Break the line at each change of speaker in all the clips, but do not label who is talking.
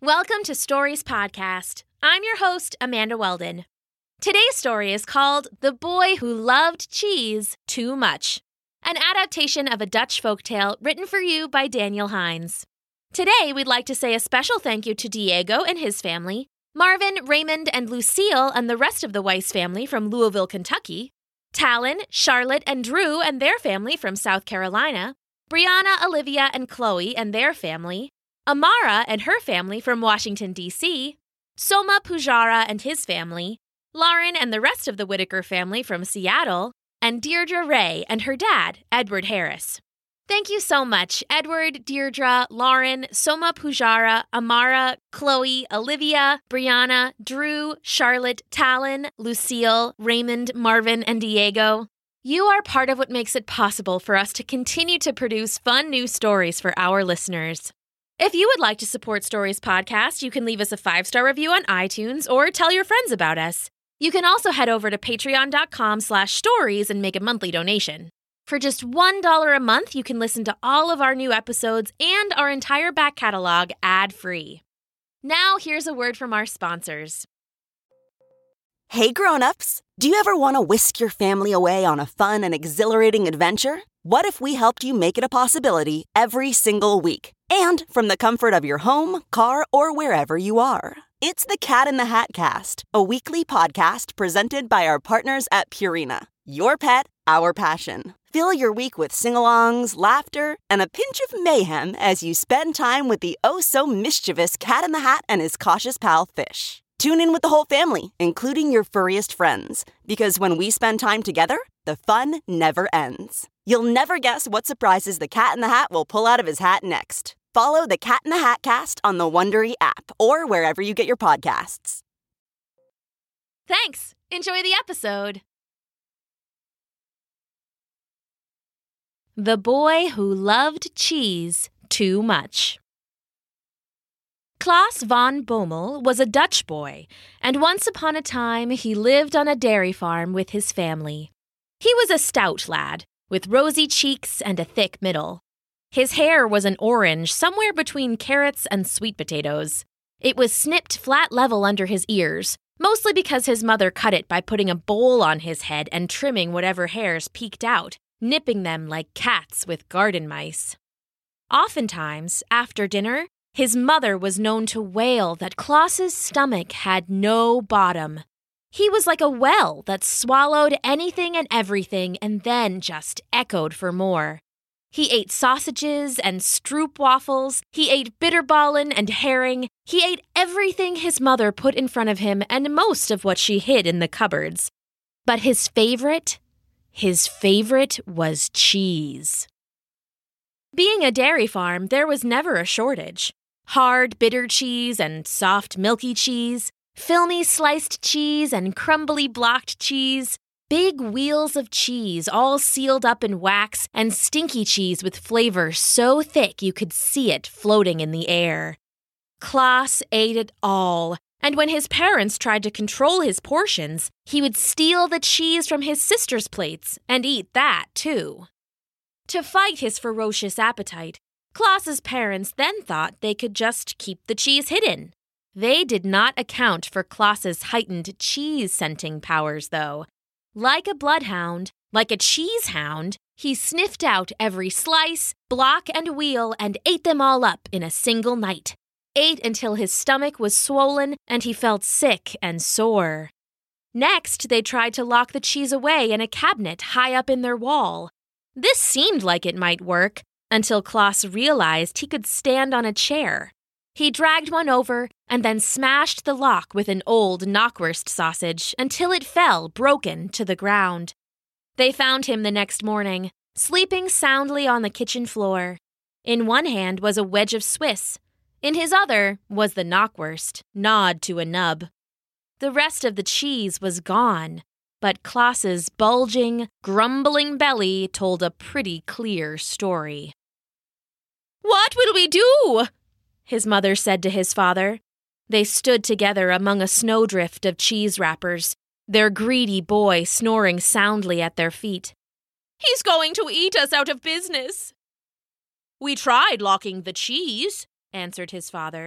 Welcome to Stories Podcast. I'm your host, Amanda Weldon. Today's story is called The Boy Who Loved Cheese Too Much, an adaptation of a Dutch folktale written for you by Daniel Hines. Today, we'd like to say a special thank you to Diego and his family, Marvin, Raymond, and Lucille and the rest of the Weiss family from Louisville, Kentucky, Talon, Charlotte, and Drew and their family from South Carolina, Brianna, Olivia, and Chloe and their family, Amara and her family from Washington, D.C., Soma Pujara and his family, Lauren and the rest of the Whitaker family from Seattle, and Deirdre Ray and her dad, Edward Harris. Thank you so much, Edward, Deirdre, Lauren, Soma Pujara, Amara, Chloe, Olivia, Brianna, Drew, Charlotte, Talon, Lucille, Raymond, Marvin, and Diego. You are part of what makes it possible for us to continue to produce fun new stories for our listeners. If you would like to support Stories Podcast, you can leave us a 5-star review on iTunes or tell your friends about us. You can also head over to patreon.com/stories and make a monthly donation. For just $1 a month, you can listen to all of our new episodes and our entire back catalog ad-free. Now, here's a word from our sponsors.
Hey grown-ups, do you ever want to whisk your family away on a fun and exhilarating adventure? What if we helped you make it a possibility every single week? And from the comfort of your home, car, or wherever you are. It's the Cat in the Hat Cast, a weekly podcast presented by our partners at Purina. Your pet, our passion. Fill your week with sing-alongs, laughter, and a pinch of mayhem as you spend time with the oh-so-mischievous Cat in the Hat and his cautious pal, Fish. Tune in with the whole family, including your furriest friends, because when we spend time together, the fun never ends. You'll never guess what surprises the Cat in the Hat will pull out of his hat next. Follow the Cat in the Hat Cast on the Wondery app or wherever you get your podcasts.
Thanks. Enjoy the episode. The Boy Who Loved Cheese Too Much. Klaas van Bommel was a Dutch boy, and once upon a time he lived on a dairy farm with his family. He was a stout lad, with rosy cheeks and a thick middle. His hair was an orange somewhere between carrots and sweet potatoes. It was snipped flat level under his ears, mostly because his mother cut it by putting a bowl on his head and trimming whatever hairs peeked out, nipping them like cats with garden mice. Oftentimes, after dinner, his mother was known to wail that Klaas's stomach had no bottom. He was like a well that swallowed anything and everything and then just echoed for more. He ate sausages and stroopwafels, he ate bitterballen and herring, he ate everything his mother put in front of him and most of what she hid in the cupboards. But his favorite was cheese. Being a dairy farm, there was never a shortage. Hard, bitter cheese and soft, milky cheese, filmy sliced cheese and crumbly blocked cheese, big wheels of cheese all sealed up in wax, and stinky cheese with flavor so thick you could see it floating in the air. Klaas ate it all, and when his parents tried to control his portions, he would steal the cheese from his sister's plates and eat that too. To fight his ferocious appetite, Klaas's parents then thought they could just keep the cheese hidden. They did not account for Klaas's heightened cheese-scenting powers, though. Like a bloodhound, like a cheese hound, he sniffed out every slice, block, and wheel and ate them all up in a single night. Ate until his stomach was swollen and he felt sick and sore. Next, they tried to lock the cheese away in a cabinet high up in their wall. This seemed like it might work, until Klaas realized he could stand on a chair. He dragged one over and then smashed the lock with an old knockwurst sausage until it fell broken to the ground. They found him the next morning, sleeping soundly on the kitchen floor. In one hand was a wedge of Swiss. In his other was the knockwurst, gnawed to a nub. The rest of the cheese was gone, but Klaas's bulging, grumbling belly told a pretty clear story. "What will we do?" his mother said to his father. They stood together among a snowdrift of cheese wrappers, their greedy boy snoring soundly at their feet. "He's going to eat us out of business." "We tried locking the cheese," answered his father.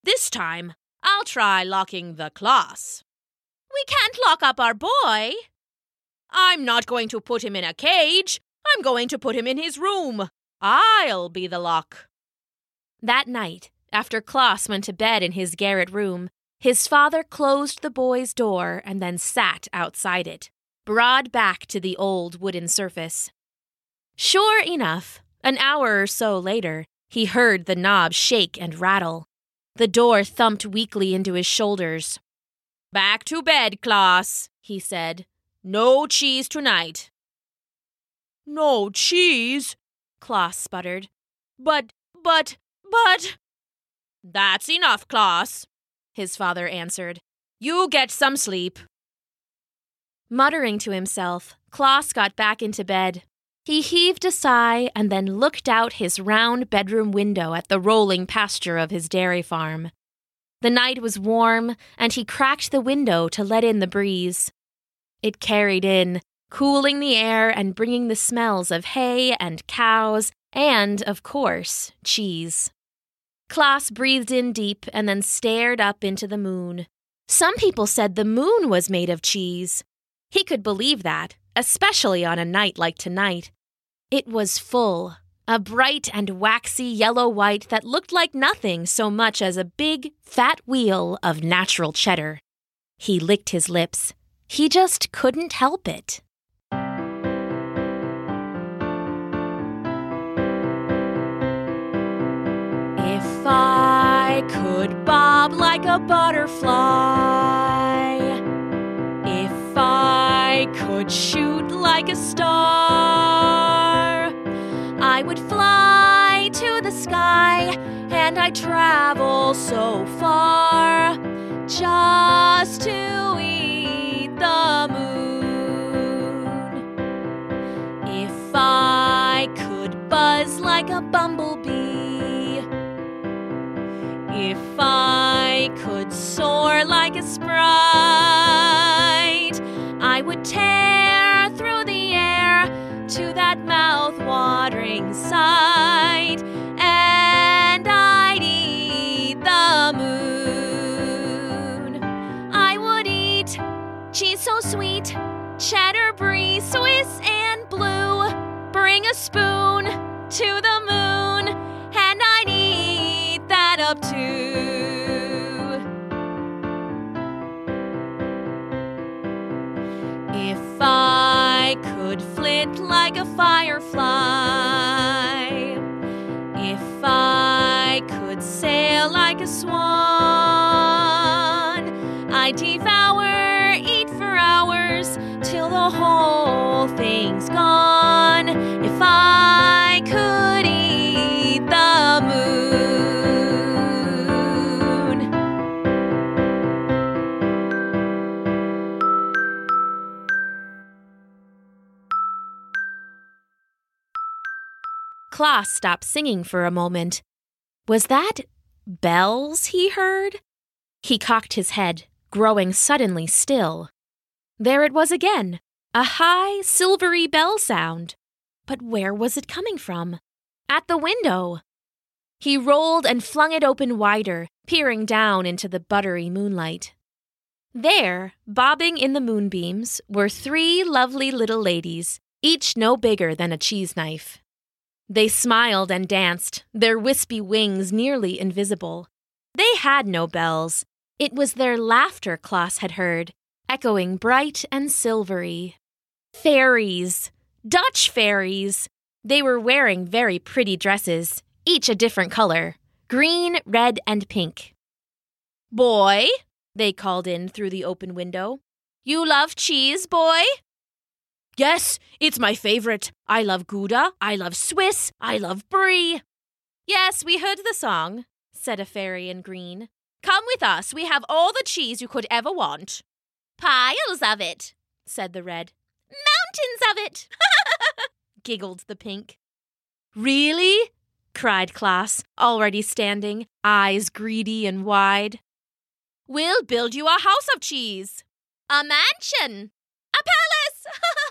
This time, I'll try locking the class. We can't lock up our boy. I'm not going to put him in a cage. I'm going to put him in his room. I'll be the lock. That night, after Klaus went to bed in his garret room, his father closed the boy's door and then sat outside it, broad back to the old wooden surface. Sure enough, an hour or so later, he heard the knob shake and rattle. The door thumped weakly into his shoulders. "Back to bed, Klaus," he said. "No cheese tonight." "No cheese?" Klaus sputtered. But... "That's enough, Klaus," his father answered. "You get some sleep." Muttering to himself, Klaus got back into bed. He heaved a sigh and then looked out his round bedroom window at the rolling pasture of his dairy farm. The night was warm, and he cracked the window to let in the breeze. It carried in, cooling the air and bringing the smells of hay and cows and, of course, cheese. Klaus breathed in deep and then stared up into the moon. Some people said the moon was made of cheese. He could believe that, especially on a night like tonight. It was full, a bright and waxy yellow-white that looked like nothing so much as a big, fat wheel of natural cheddar. He licked his lips. He just couldn't help it. If I could bob like a butterfly, if I could shoot like a star, I would fly to the sky and I'd travel so far just to eat the moon. If I could buzz like a bumblebee, if I could soar like a sprite, I would tear through the air to that mouth-watering sight, and I'd eat the moon. I would eat cheese so sweet, cheddar brie, Swiss and blue. Bring a spoon to the moon, and I'd eat that up too. If I could flit like a firefly, if I could sail like a swan, I'd devour, eat for hours, till the whole thing's gone. If I could eat the moon. Klaus stopped singing for a moment. Was that bells he heard? He cocked his head, growing suddenly still. There it was again, a high, silvery bell sound. But where was it coming from? At the window. He rolled and flung it open wider, peering down into the buttery moonlight. There, bobbing in the moonbeams, were 3 lovely little ladies, each no bigger than a cheese knife. They smiled and danced, their wispy wings nearly invisible. They had no bells. It was their laughter Klaus had heard, echoing bright and silvery. Fairies! Dutch fairies! They were wearing very pretty dresses, each a different color, green, red, and pink. "Boy," they called in through the open window. "You love cheese, boy?" "Yes, it's my favorite. I love Gouda, I love Swiss, I love Brie." "Yes, we heard the song," said a fairy in green. "Come with us, we have all the cheese you could ever want." "Piles of it," said the red. "Mountains of it," giggled the pink. "Really?" cried Klaus, already standing, eyes greedy and wide. "We'll build you a house of cheese." "A mansion." "A palace."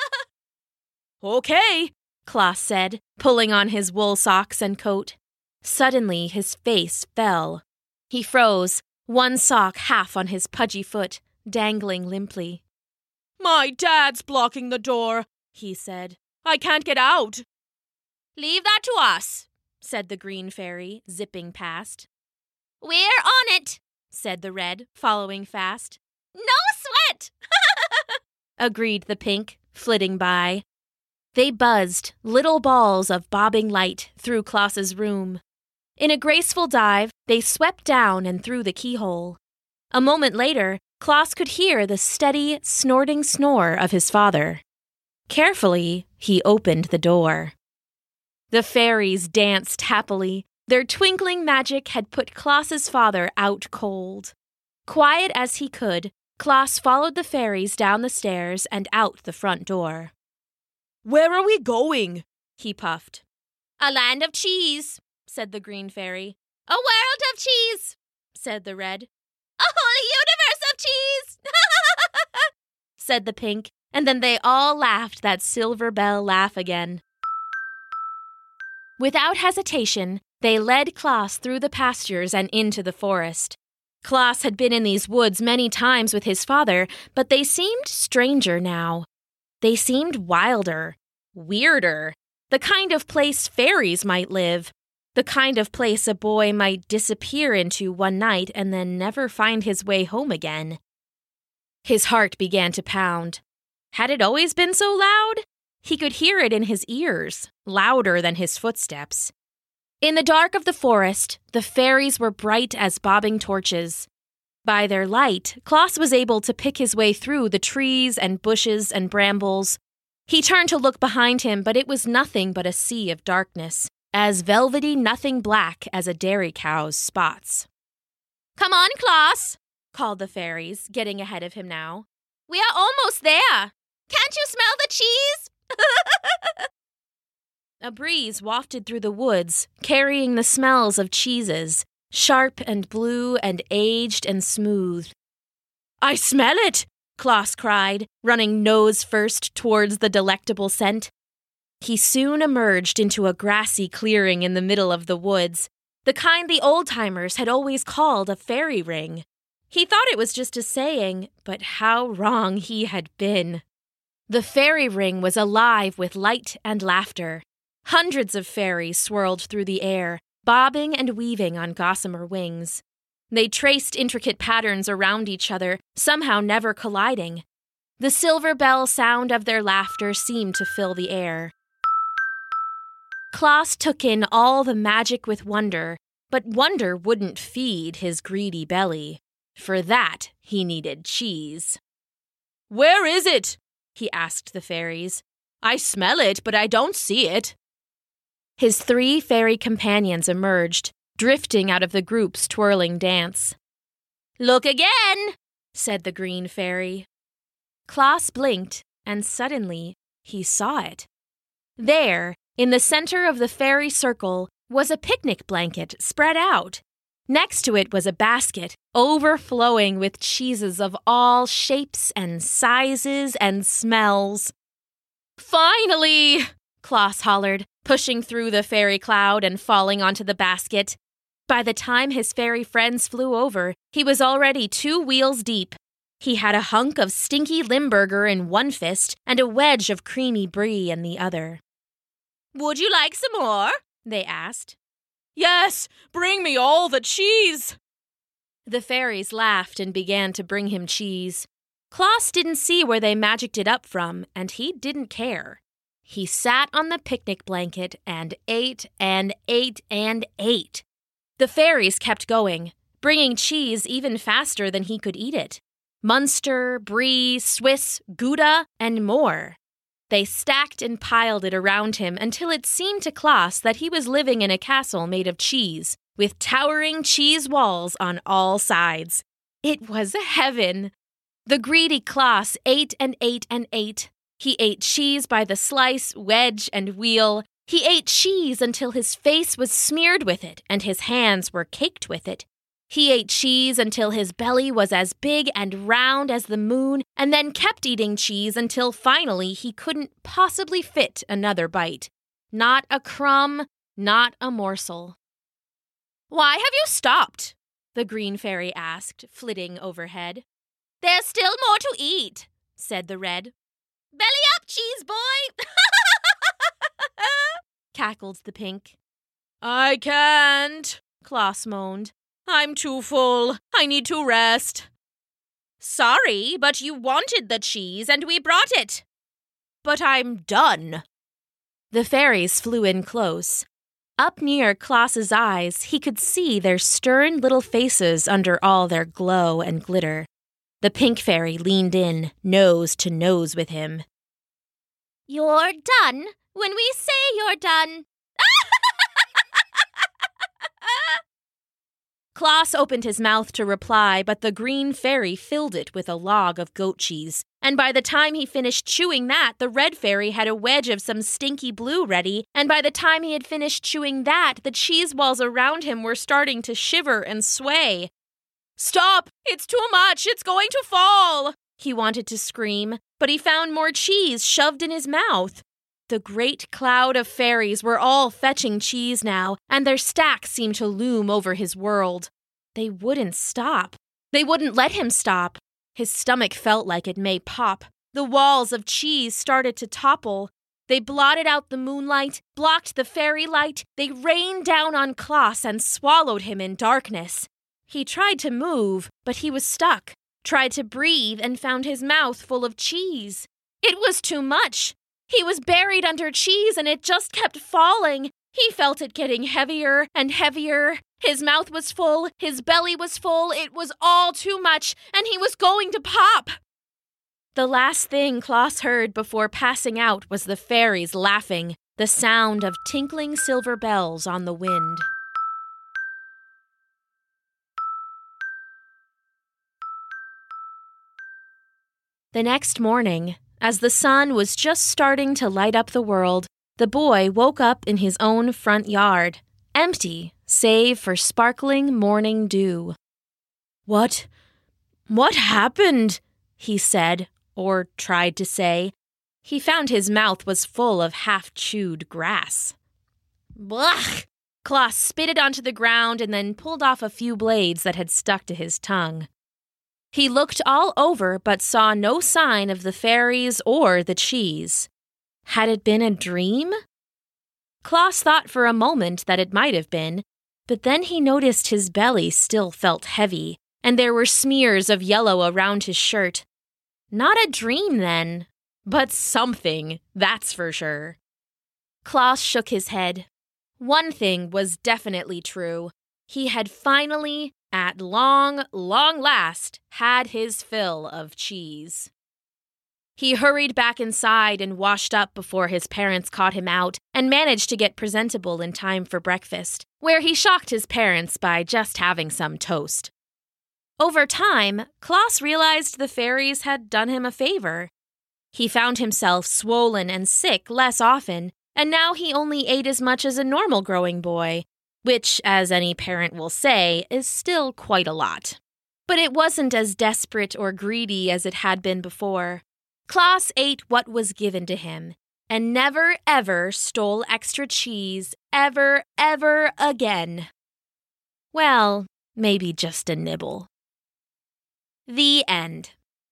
"Okay," Klaus said, pulling on his wool socks and coat. Suddenly his face fell. He froze, one sock half on his pudgy foot, dangling limply.
"My dad's blocking the door," he said. "I can't get out."
"Leave that to us," said the green fairy, zipping past. "We're on it," said the red, following fast. "No sweat," agreed the pink, flitting by. They buzzed, little balls of bobbing light, through Klaas's room. In a graceful dive, they swept down and through the keyhole. A moment later, Klaas could hear the steady, snorting snore of his father. Carefully, he opened the door. The fairies danced happily. Their twinkling magic had put Klaas's father out cold. Quiet as he could, Klaas followed the fairies down the stairs and out the front door.
"Where are we going?"
he puffed. "A land of cheese," said the green fairy. "A world of cheese," said the red. "A whole universe of cheese," said the pink, and then they all laughed that silver bell laugh again. Without hesitation, they led Klaas through the pastures and into the forest. Klaas had been in these woods many times with his father, but they seemed stranger now. They seemed wilder, weirder, the kind of place fairies might live, the kind of place a boy might disappear into one night and then never find his way home again. His heart began to pound. Had it always been so loud? He could hear it in his ears, louder than his footsteps. In the dark of the forest, the fairies were bright as bobbing torches. By their light, Klaas was able to pick his way through the trees and bushes and brambles. He turned to look behind him, but it was nothing but a sea of darkness, as velvety nothing black as a dairy cow's spots. "Come on, Klaas," called the fairies, getting ahead of him now. "We are almost there. Can't you smell the cheese?" A breeze wafted through the woods, carrying the smells of cheeses, sharp and blue and aged and smooth.
"I smell it!"
Klaas cried, running nose first towards the delectable scent. He soon emerged into a grassy clearing in the middle of the woods, the kind the old-timers had always called a fairy ring. He thought it was just a saying, but how wrong he had been. The fairy ring was alive with light and laughter. Hundreds of fairies swirled through the air, bobbing and weaving on gossamer wings. They traced intricate patterns around each other, somehow never colliding. The silver bell sound of their laughter seemed to fill the air. Klaas took in all the magic with wonder, but wonder wouldn't feed his greedy belly. For that, he needed cheese.
"Where is it?"
he asked the fairies.
"I smell it, but I don't see it."
His 3 fairy companions emerged, drifting out of the group's twirling dance. "Look again," said the green fairy. Klaas blinked, and suddenly he saw it. There, in the center of the fairy circle, was a picnic blanket spread out. Next to it was a basket overflowing with cheeses of all shapes and sizes and smells. "Finally!" Klaas hollered, pushing through the fairy cloud and falling onto the basket. By the time his fairy friends flew over, he was already 2 wheels deep. He had a hunk of stinky Limburger in one fist and a wedge of creamy brie in the other. "Would you like some more?" they asked.
"Yes, bring me all the cheese!"
The fairies laughed and began to bring him cheese. Klaas didn't see where they magicked it up from, and he didn't care. He sat on the picnic blanket and ate and ate and ate. The fairies kept going, bringing cheese even faster than he could eat it. Munster, Brie, Swiss, Gouda, and more. They stacked and piled it around him until it seemed to Klaas that he was living in a castle made of cheese, with towering cheese walls on all sides. It was heaven. The greedy Klaas ate and ate and ate. He ate cheese by the slice, wedge, and wheel. He ate cheese until his face was smeared with it and his hands were caked with it. He ate cheese until his belly was as big and round as the moon, and then kept eating cheese until finally he couldn't possibly fit another bite. Not a crumb, not a morsel. "Why have you stopped?" the green fairy asked, flitting overhead. There's still more to eat, said the red. Belly up, cheese boy! cackled the pink.
I can't, Klaus moaned. I'm too full. I need to rest.
Sorry, but you wanted the cheese and we brought it.
But I'm done.
The fairies flew in close. Up near Klaus's eyes, he could see their stern little faces under all their glow and glitter. The pink fairy leaned in, nose to nose with him. You're done when we say you're done. Klaus opened his mouth to reply, but the green fairy filled it with a log of goat cheese. And by the time he finished chewing that, the red fairy had a wedge of some stinky blue ready, and by the time he had finished chewing that, the cheese walls around him were starting to shiver and sway.
Stop! It's too much! It's going to fall!
He wanted to scream, but he found more cheese shoved in his mouth. The great cloud of fairies were all fetching cheese now, and their stacks seemed to loom over his world. They wouldn't stop. They wouldn't let him stop. His stomach felt like it may pop. The walls of cheese started to topple. They blotted out the moonlight, blocked the fairy light. They rained down on Klaus and swallowed him in darkness. He tried to move, but he was stuck. Tried to breathe and found his mouth full of cheese. It was too much. He was buried under cheese and it just kept falling. He felt it getting heavier and heavier. His mouth was full, his belly was full, it was all too much, and he was going to pop. The last thing Klaus heard before passing out was the fairies laughing, the sound of tinkling silver bells on the wind. The next morning, as the sun was just starting to light up the world, the boy woke up in his own front yard, empty, save for sparkling morning dew. What happened? He said, or tried to say. He found his mouth was full of half-chewed grass. Blech! Klaus spit it onto the ground and then pulled off a few blades that had stuck to his tongue. He looked all over but saw no sign of the fairies or the cheese. Had it been a dream? Klaus thought for a moment that it might have been, but then he noticed his belly still felt heavy, and there were smears of yellow around his shirt. Not a dream, then, but something, that's for sure. Klaus shook his head. One thing was definitely true. He had finally, at long last, had his fill of cheese. He hurried back inside and washed up before his parents caught him out and managed to get presentable in time for breakfast, where he shocked his parents by just having some toast. Over time, Klaus realized the fairies had done him a favor. He found himself swollen and sick less often, and now he only ate as much as a normal growing boy, which, as any parent will say, is still quite a lot. But it wasn't as desperate or greedy as it had been before. Klaus ate what was given to him, and never, ever stole extra cheese, ever again. Well, maybe just a nibble. The end.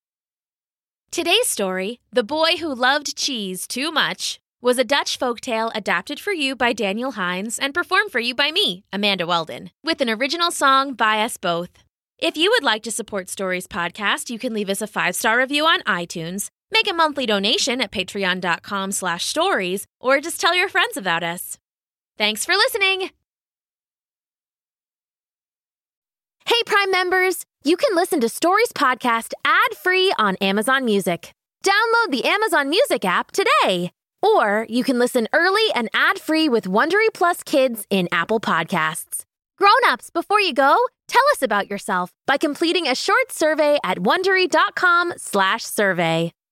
Today's story, The Boy Who Loved Cheese Too Much, was a Dutch folktale adapted for you by Daniel Hines and performed for you by me, Amanda Weldon, with an original song by us both. If you would like to support Stories Podcast, you can leave us a 5-star review on iTunes, make a monthly donation at patreon.com/stories, or just tell your friends about us. Thanks for listening! Hey, Prime members! You can listen to Stories Podcast ad-free on Amazon Music. Download the Amazon Music app today! Or you can listen early and ad-free with Wondery Plus Kids in Apple Podcasts. Grown-ups, before you go, tell us about yourself by completing a short survey at Wondery.com/survey.